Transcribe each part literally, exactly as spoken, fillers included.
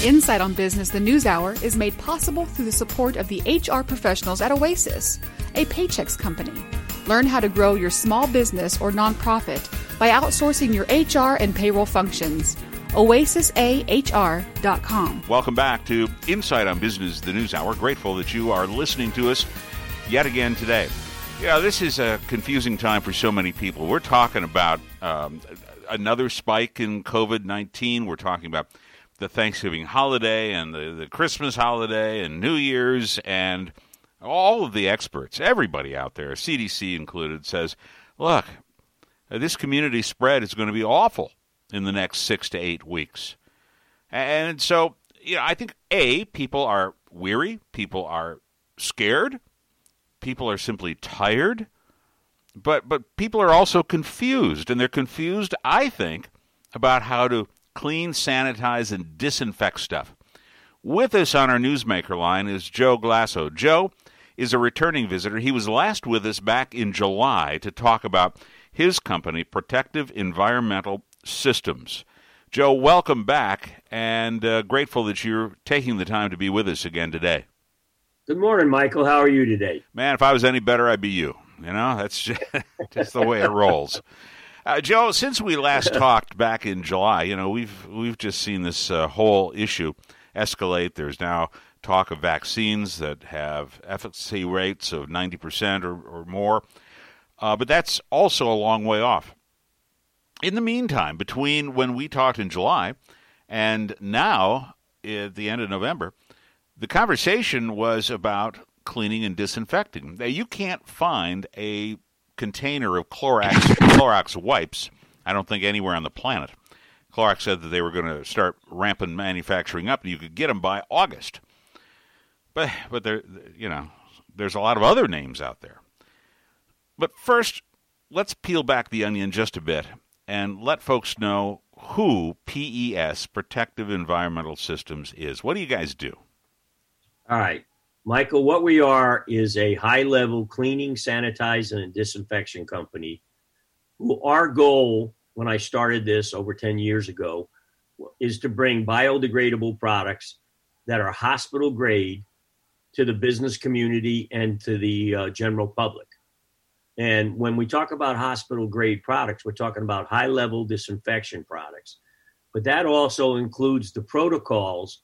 Insight on Business, the News Hour, is made possible through the support of the H R professionals at Oasis, a Paychex company. Learn how to grow your small business or nonprofit by outsourcing your H R and payroll functions. oasis a h r dot com. Welcome back to Insight on Business, the News Hour. Grateful that you are listening to us yet again today. Yeah, this is a confusing time for so many people. We're talking about um, another spike in covid nineteen. We're talking about the Thanksgiving holiday and the, the Christmas holiday and New Year's, and all of the experts, everybody out there, C D C included, says, look, this community spread is going to be awful in the next six to eight weeks. And so, you know, I think, A, people are weary, people are scared, people are simply tired, but but people are also confused, and they're confused, I think, about how to clean, sanitize, and disinfect stuff. With us on our Newsmaker line is Joe Glasso. Joe is a returning visitor. He was last with us back in July to talk about his company, Protective Environmental Systems. Joe, welcome back, and uh, grateful that you're taking the time to be with us again today. Good morning, Michael. How are you today? Man, if I was any better, I'd be you. You know, that's just, just the way it rolls. Uh, Joe, since we last talked back in July, you know, we've we've just seen this uh, whole issue escalate. There's now talk of vaccines that have efficacy rates of ninety percent or, or more, uh, but that's also a long way off. In the meantime, between when we talked in July and now at the end of November, the conversation was about cleaning and disinfecting. Now, you can't find a container of Clorox Clorox wipes, I don't think, anywhere on the planet. Clorox said that they were going to start ramping manufacturing up, and you could get them by August. But but there, you know, there's a lot of other names out there. But first, let's peel back the onion just a bit and let folks know who P E S, Protective Environmental Systems, is. What do you guys do? All right. Michael, what we are is a high-level cleaning, sanitizing, and disinfection company who our goal, when I started this over ten years ago, is to bring biodegradable products that are hospital-grade to the business community and to the uh, general public. And when we talk about hospital-grade products, we're talking about high-level disinfection products. But that also includes the protocols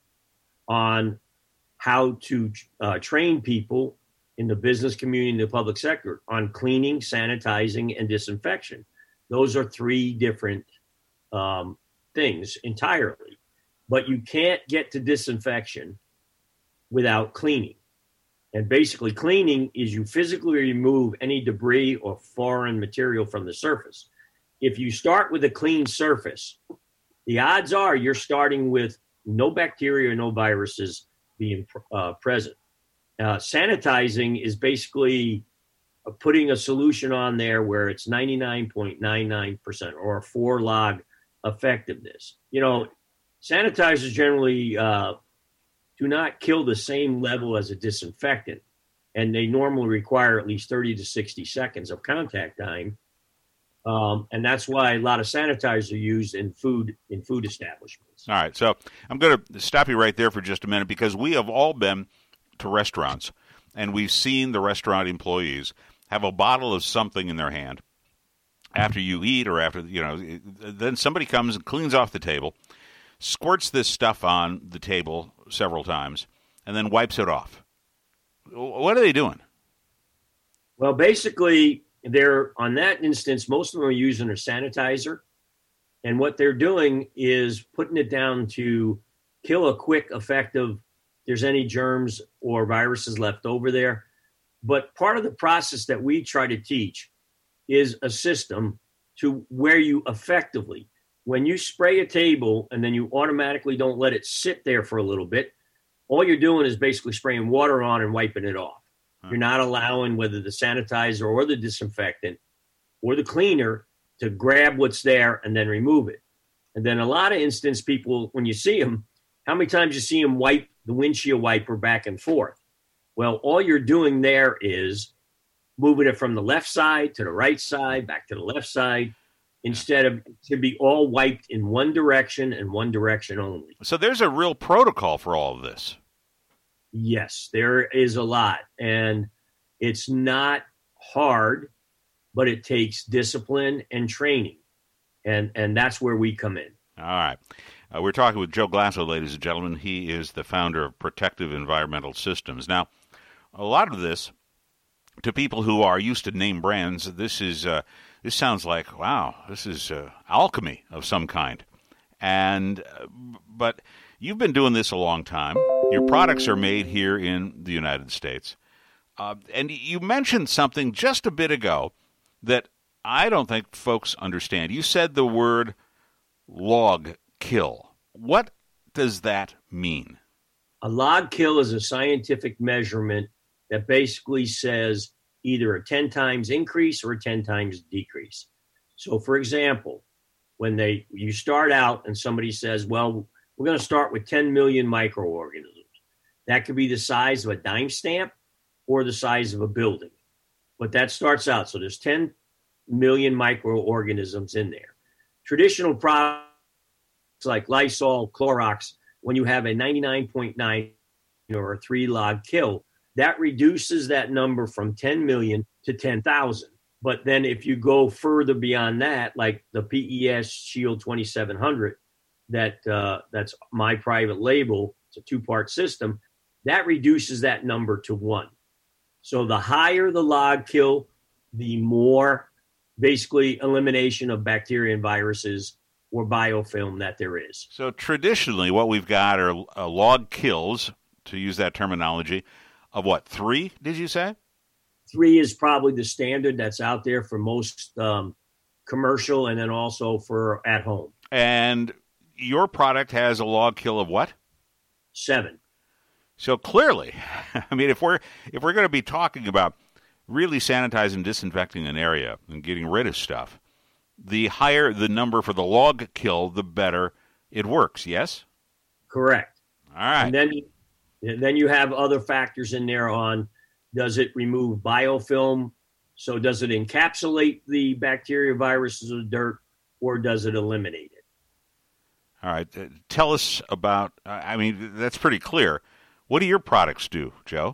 on how to uh, train people in the business community and the public sector on cleaning, sanitizing, and disinfection. Those are three different um, things entirely. But you can't get to disinfection without cleaning. And basically cleaning is you physically remove any debris or foreign material from the surface. If you start with a clean surface, the odds are you're starting with no bacteria, no viruses being uh, present. Uh, sanitizing is basically uh, putting a solution on there where it's ninety-nine point nine nine percent or a four log effectiveness. You know, sanitizers generally uh, do not kill the same level as a disinfectant, and they normally require at least thirty to sixty seconds of contact time. Um, and that's why a lot of sanitizers are used in food in food establishments. All right, so I'm going to stop you right there for just a minute because we have all been to restaurants, and we've seen the restaurant employees have a bottle of something in their hand after you eat or after, you know, then somebody comes and cleans off the table, squirts this stuff on the table several times, and then wipes it off. What are they doing? Well, basically, they're on that instance, most of them are using a sanitizer. And what they're doing is putting it down to kill a quick, effective, if there's any germs or viruses left over there. But part of the process that we try to teach is a system to where you effectively, when you spray a table and then you automatically don't let it sit there for a little bit, all you're doing is basically spraying water on and wiping it off. You're not allowing whether the sanitizer or the disinfectant or the cleaner to grab what's there and then remove it. And then a lot of instances, people, when you see them, how many times you see them wipe the windshield wiper back and forth? Well, all you're doing there is moving it from the left side to the right side, back to the left side. instead of to be all wiped in one direction and one direction only. So there's a real protocol for all of this. Yes, there is a lot. And it's not hard, but it takes discipline and training. And and that's where we come in. All right. Uh, we're talking with Joe Glasso, ladies and gentlemen. He is the founder of Protective Environmental Systems. Now, a lot of this, to people who are used to name brands, this is uh, this sounds like, wow, this is uh, alchemy of some kind. And uh, but you've been doing this a long time. Your products are made here in the United States. Uh, and you mentioned something just a bit ago that I don't think folks understand. You said the word log kill. What does that mean? A log kill is a scientific measurement that basically says either a ten times increase or a ten times decrease. So, for example, when they you start out and somebody says, well, we're going to start with ten million microorganisms. That could be the size of a dime stamp or the size of a building. But that starts out. So there's ten million microorganisms in there. Traditional products like Lysol, Clorox, when you have a ninety-nine point nine or a three log kill, that reduces that number from ten million to ten thousand. But then if you go further beyond that, like the P E S Shield twenty-seven hundred, that uh, that's my private label, it's a two-part system, that reduces that number to one. So the higher the log kill, the more basically elimination of bacteria and viruses or biofilm that there is. So traditionally what we've got are uh, log kills, to use that terminology, of what, three, did you say? Three is probably the standard that's out there for most um, commercial and then also for at home. And your product has a log kill of what? Seven. So clearly, I mean, if we're if we're going to be talking about really sanitizing, disinfecting an area and getting rid of stuff, the higher the number for the log kill, the better it works, yes? Correct. All right. And then, then you have other factors in there on, does it remove biofilm? So does it encapsulate the bacteria, viruses, or dirt, or does it eliminate it? All right. Uh, tell us about, uh, I mean, that's pretty clear. What do your products do, Joe?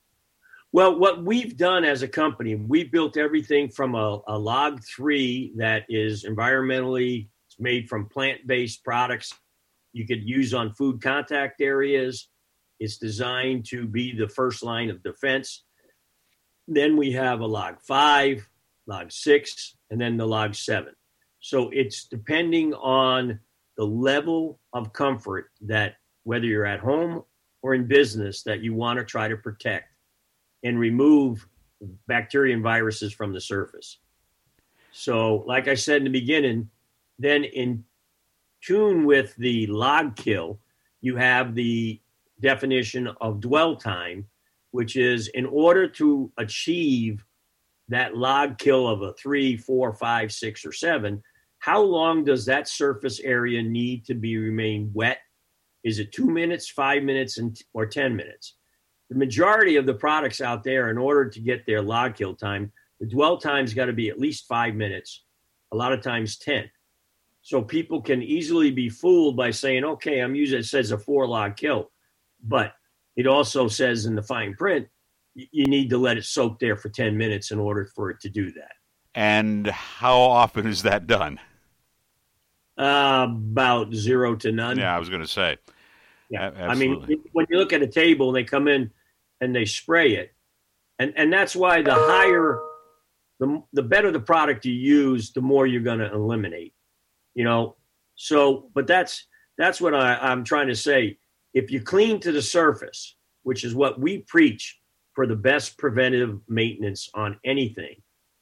Well, what we've done as a company, we built everything from a, a log three that is environmentally it's made from plant-based products you could use on food contact areas. It's designed to be the first line of defense. Then we have a log five, log six, and then the log seven. So it's depending on the level of comfort that whether you're at home or in business that you want to try to protect and remove bacteria and viruses from the surface. So like I said in the beginning, then in tune with the log kill, you have the definition of dwell time, which is in order to achieve that log kill of a three, four, five, six, or seven, how long does that surface area need to be remain wet? Is it two minutes, five minutes, and or ten minutes? The majority of the products out there, in order to get their log kill time, the dwell time's got to be at least five minutes, a lot of times ten. So people can easily be fooled by saying, okay, I'm using, it says a four log kill, but it also says in the fine print, you need to let it soak there for ten minutes in order for it to do that. And how often is that done? Uh, about zero to none. Yeah, I was going to say. Yeah, A- I mean, when you look at a table and they come in and they spray it, and, and that's why the higher, the, the better the product you use, the more you're going to eliminate, you know? So, but that's, that's what I, I'm trying to say. If you clean to the surface, which is what we preach for the best preventive maintenance on anything,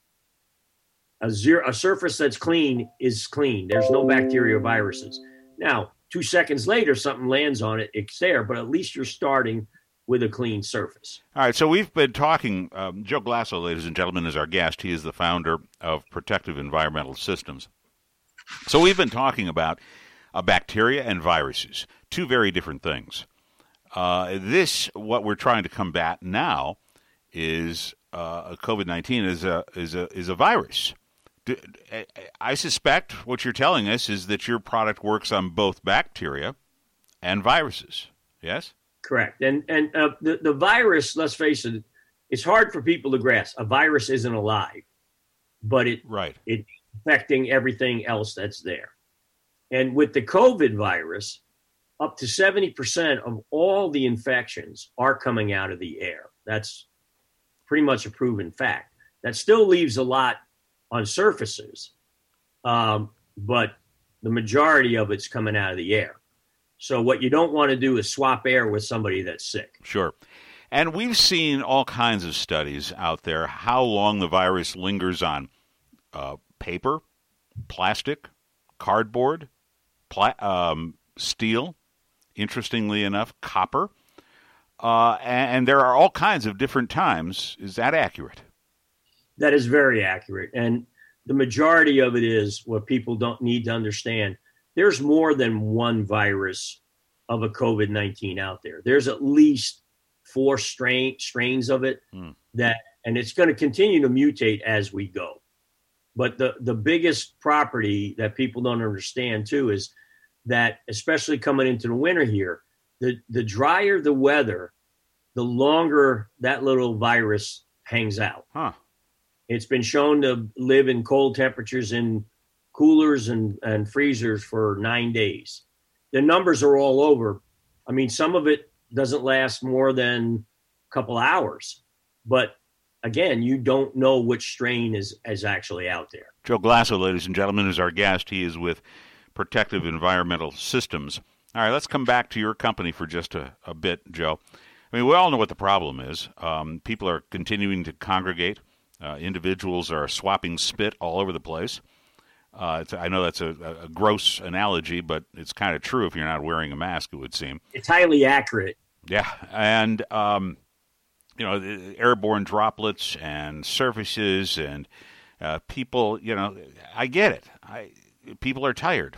a zero, a surface that's clean is clean. There's no bacteria or viruses. Now, two seconds later, something lands on it, it's there, but at least you're starting with a clean surface. All right, so we've been talking, um, Joe Glasso, ladies and gentlemen, is our guest. He is the founder of Protective Environmental Systems. So we've been talking about uh, bacteria and viruses, two very different things. Uh, this, what we're trying to combat now, is uh, COVID nineteen is a is a is a virus. I suspect what you're telling us is that your product works on both bacteria and viruses. Yes? Correct. And and uh, the, the virus, let's face it, it's hard for people to grasp. A virus isn't alive, but it right. it's affecting everything else that's there. And with the COVID virus, up to seventy percent of all the infections are coming out of the air. That's pretty much a proven fact. That still leaves a lot on surfaces, um, but the majority of it's coming out of the air. So what you don't want to do is swap air with somebody that's sick. Sure. And we've seen all kinds of studies out there how long the virus lingers on uh, paper, plastic, cardboard, pla- um, steel, interestingly enough, copper. Uh, and, and there are all kinds of different times. Is that accurate? That is very accurate. And the majority of it is what people don't need to understand. There's more than one virus of a COVID nineteen out there. There's at least four strain, strains of it mm. that, and it's going to continue to mutate as we go. But the, the biggest property that people don't understand too is that, especially coming into the winter here, the, the drier the weather, the longer that little virus hangs out. Huh. It's been shown to live in cold temperatures in coolers and, and freezers for nine days. The numbers are all over. I mean, some of it doesn't last more than a couple hours. But again, you don't know which strain is, is actually out there. Joe Glasso, ladies and gentlemen, is our guest. He is with Protective Environmental Systems. All right, let's come back to your company for just a, a bit, Joe. I mean, we all know what the problem is. Um, people are continuing to congregate. Uh, individuals are swapping spit all over the place. Uh, it's, I know that's a, a gross analogy, but it's kind of true if you're not wearing a mask, it would seem. It's highly accurate. Yeah, and, um, you know, the airborne droplets and surfaces and uh, people, you know, I get it. I, people are tired.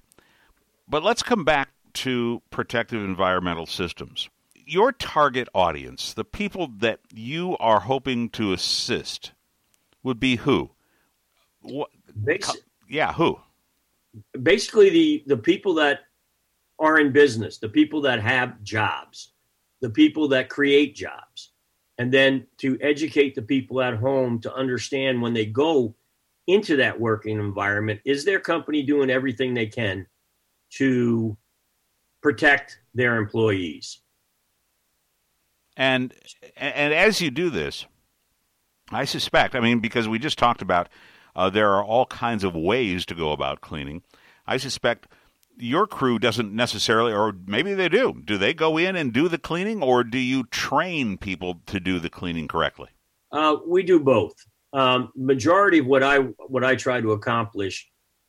But let's come back to Protective Environmental Systems. Your target audience, the people that you are hoping to assist, would be who? What, Basi- yeah, who? Basically, the, the people that are in business, the people that have jobs, the people that create jobs, and then to educate the people at home to understand when they go into that working environment, is their company doing everything they can to protect their employees? And and as you do this, I suspect, I mean, because we just talked about uh, there are all kinds of ways to go about cleaning. I suspect your crew doesn't necessarily, or maybe they do. Do they go in and do the cleaning, or do you train people to do the cleaning correctly? Uh, we do both. Um, majority of what I what I try to accomplish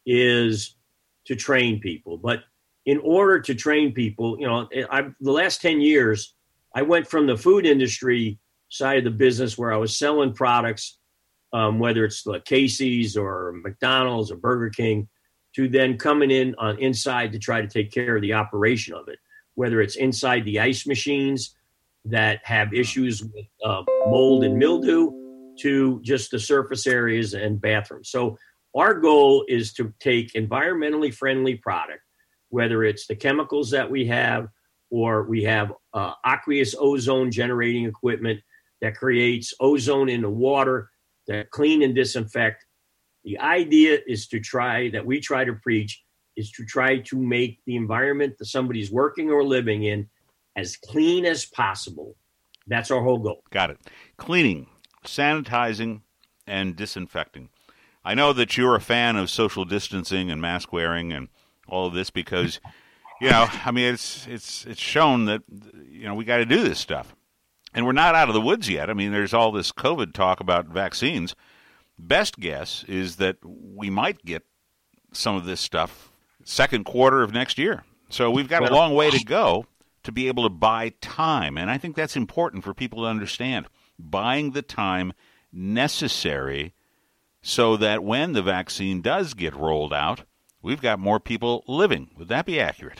is to train people. But in order to train people, you know, I, the last ten years, I went from the food industry side of the business where I was selling products, um, whether it's like Casey's or McDonald's or Burger King, to then coming in on inside to try to take care of the operation of it, whether it's inside the ice machines that have issues with uh, mold and mildew to just the surface areas and bathrooms. So our goal is to take environmentally friendly product, whether it's the chemicals that we have, or we have uh, aqueous ozone generating equipment that creates ozone in the water that clean and disinfect. The idea is to try, that we try to preach, is to try to make the environment that somebody's working or living in as clean as possible. That's our whole goal. Got it. Cleaning, sanitizing, and disinfecting. I know that you're a fan of social distancing and mask wearing and all of this because, you know, I mean, it's it's it's shown that, you know, we got to do this stuff. And we're not out of the woods yet. I mean, there's all this COVID talk about vaccines. Best guess is that we might get some of this stuff second quarter of next year. So we've got a long way to go to be able to buy time. And I think that's important for people to understand. Buying the time necessary so that when the vaccine does get rolled out, we've got more people living. Would that be accurate?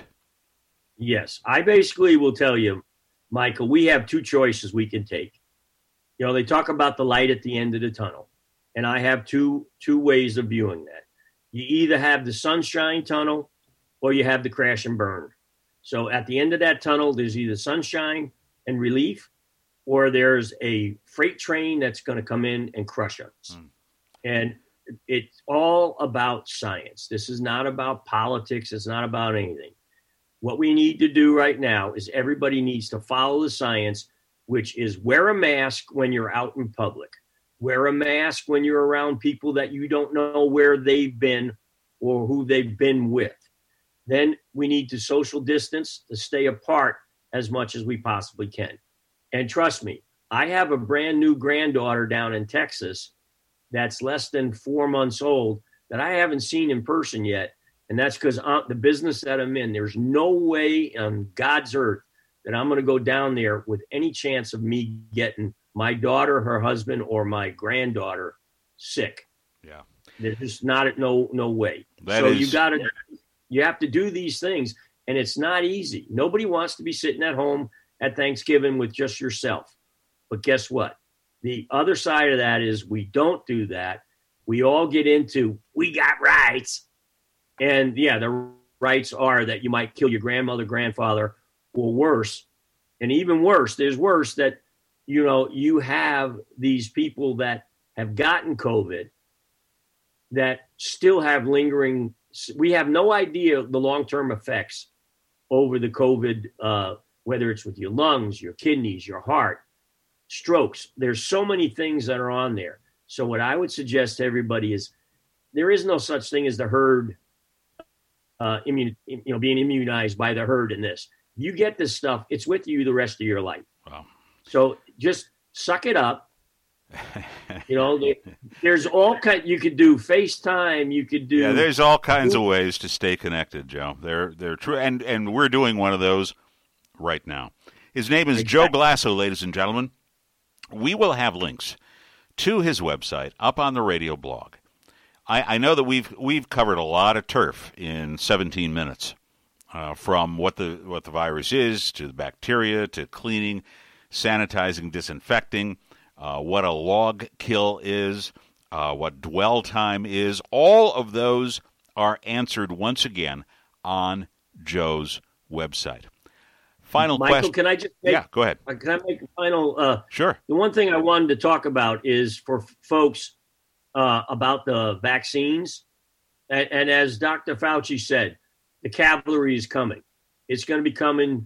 Yes. I basically will tell you, Michael, we have two choices we can take. You know, they talk about the light at the end of the tunnel. And I have two two ways of viewing that. You either have the sunshine tunnel or you have the crash and burn. So at the end of that tunnel, there's either sunshine and relief, or there's a freight train that's going to come in and crush us. Mm. And it's all about science. This is not about politics. It's not about anything. What we need to do right now is everybody needs to follow the science, which is wear a mask when you're out in public. Wear a mask when you're around people that you don't know where they've been or who they've been with. Then we need to social distance, to stay apart as much as we possibly can. And trust me, I have a brand new granddaughter down in Texas that's less than four months old that I haven't seen in person yet. And that's because the business that I'm in, there's no way on God's earth that I'm going to go down there with any chance of me getting my daughter, her husband, or my granddaughter sick. Yeah. There's just not, no, no way. That so is... you got to, you have to do these things, and it's not easy. Nobody wants to be sitting at home at Thanksgiving with just yourself. But guess what? The other side of that is we don't do that. We all get into, we got rights. And yeah, the rights are that you might kill your grandmother, grandfather, or worse. And even worse, there's worse that, you know, you have these people that have gotten COVID that still have lingering. We have no idea the long-term effects over the COVID, uh, whether it's with your lungs, your kidneys, your heart, strokes. There's so many things that are on there. So what I would suggest to everybody is there is no such thing as the herd, uh, immune, you know, being immunized by the herd in this. You get this stuff, it's with you the rest of your life. Wow. So just suck it up. You know, there's all kind. You could do FaceTime. You could do. Yeah, there's all kinds of ways to stay connected, Joe. They're they're true, and and we're doing one of those right now. His name is exactly. Joe Glasso, ladies and gentlemen. We will have links to his website up on the radio blog. I, I know that we've we've covered a lot of turf in seventeen minutes, uh, from what the what the virus is to the bacteria to cleaning, sanitizing, disinfecting. Uh, what a log kill is, uh, what dwell time is. All of those are answered once again on Joe's website. Final Michael, question. can I just make, yeah, go ahead. Can I make a final? Uh, sure. The one thing I wanted to talk about is for f- folks uh, about the vaccines. And, and as Doctor Fauci said, the cavalry is coming. It's going to be coming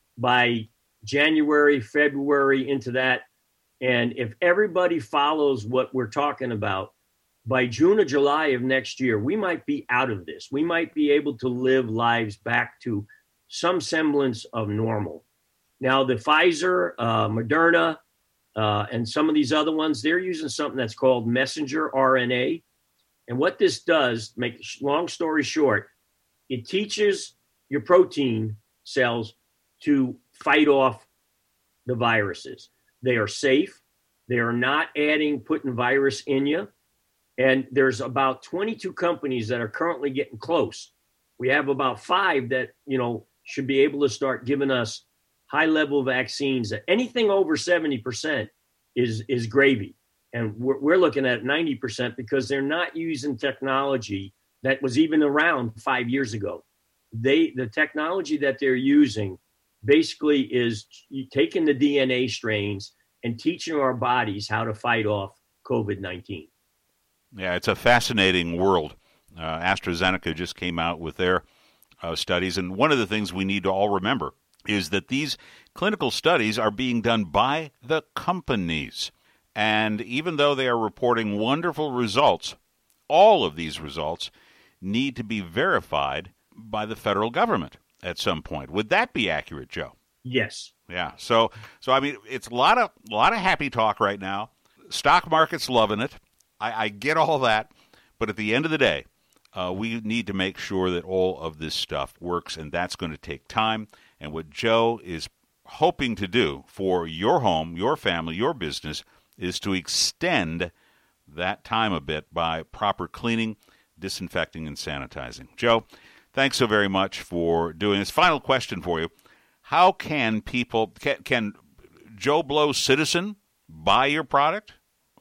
by January, February, into that. And if everybody follows what we're talking about, by June or July of next year, we might be out of this. We might be able to live lives back to some semblance of normal. Now, the Pfizer, uh, Moderna, uh, and some of these other ones, they're using something that's called messenger R N A. And what this does, make long story short, it teaches your protein cells to fight off the viruses. They are safe. They are not adding, putting virus in you. And there's about twenty-two companies that are currently getting close. We have about five that, you know, should be able to start giving us high-level vaccines. Anything over seventy percent is is gravy. And we're, we're looking at ninety percent because they're not using technology that was even around five years ago. They the technology that they're using basically is taking the D N A strains and teaching our bodies how to fight off COVID nineteen. Yeah, it's a fascinating world. Uh, AstraZeneca just came out with their uh, studies, and one of the things we need to all remember is that these clinical studies are being done by the companies. And even though they are reporting wonderful results, all of these results need to be verified by the federal government at some point. Would that be accurate, Joe? Yes. Yeah. So, so I mean, it's a lot of a lot of happy talk right now. Stock market's loving it. I, I get all that, but at the end of the day, uh, we need to make sure that all of this stuff works, and that's going to take time. And what Joe is hoping to do for your home, your family, your business is to extend that time a bit by proper cleaning, disinfecting, and sanitizing. Joe, thanks so very much for doing this. Final question for you. How can people, can, can Joe Blow Citizen buy your product?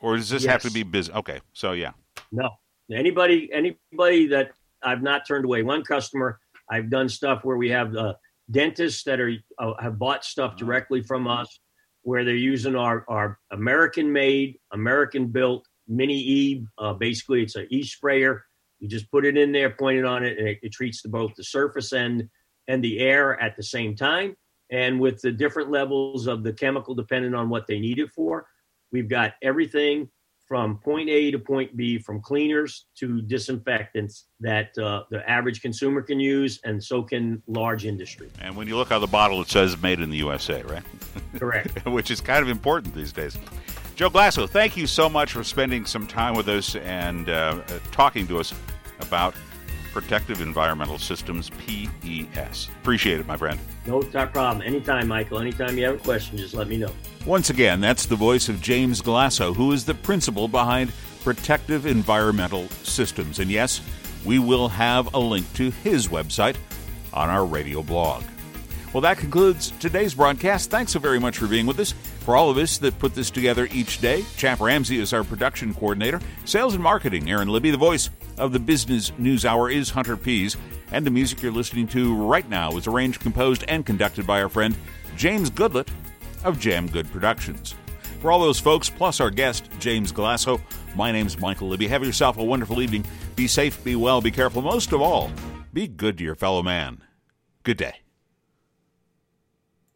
Or does this Yes. have to be business? Okay, so yeah. No, anybody, anybody that I've not turned away. One customer, I've done stuff where we have uh, dentists that are uh, have bought stuff directly from us, where they're using our our American-made, American-built mini E. Uh, basically, it's an E sprayer. You just put it in there, point it on it, and it, it treats the, both the surface and and the air at the same time. And with the different levels of the chemical, depending on what they need it for, we've got everything from point A to point B, from cleaners to disinfectants that uh, the average consumer can use, and so can large industry. And when you look on the bottle, it says made in the U S A, right? Correct. Which is kind of important these days. Joe Glasso, thank you so much for spending some time with us and uh, talking to us about Protective Environmental Systems, P E S. Appreciate it, my friend. No problem. Anytime, Michael. Anytime you have a question, just let me know. Once again, that's the voice of James Glasso, who is the principal behind Protective Environmental Systems. And yes, we will have a link to his website on our radio blog. Well, that concludes today's broadcast. Thanks so very much for being with us. For all of us that put this together each day, Chap Ramsey is our production coordinator. Sales and marketing, Aaron Libby. The voice of the Business News Hour is Hunter Pease. And the music you're listening to right now is arranged, composed, and conducted by our friend James Goodlett of Jam Good Productions. For all those folks, plus our guest, James Glasso, my name's Michael Libby. Have yourself a wonderful evening. Be safe, be well, be careful. Most of all, be good to your fellow man. Good day.